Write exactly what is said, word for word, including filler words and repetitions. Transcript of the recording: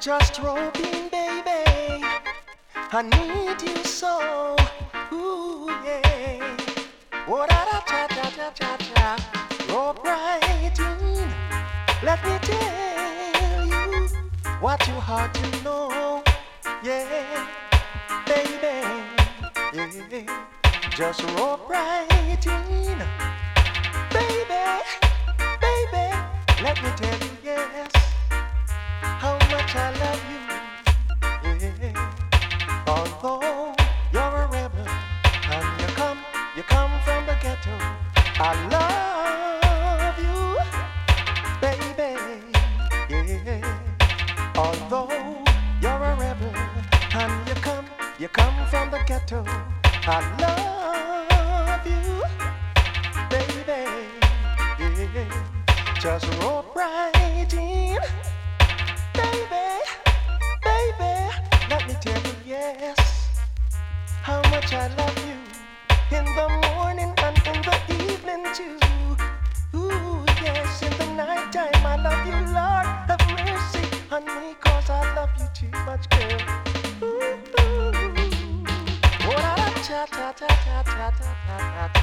Just roping, baby. I need you so. Ooh, yeah. Oh, da da cha cha cha cha cha. Rope right in. Let me tell you what you hard to know. Yeah, baby. Yeah. Just rope right in. Baby, baby. Let me tell you, yes, how much I love you. Yeah. Although you're a rebel and you come, you come from the ghetto, I love you, baby. Yeah. Although you're a rebel and you come, you come from the ghetto, I love you, baby. Yeah. Just rope right in, baby, baby. Let me tell you, yes, how much I love you. In the morning and in the evening too. Ooh, yes, in the nighttime I love you, Lord. Have mercy on me, cause I love you too much, girl. Ooh, ooh. Oh, da da cha cha cha cha cha cha cha cha.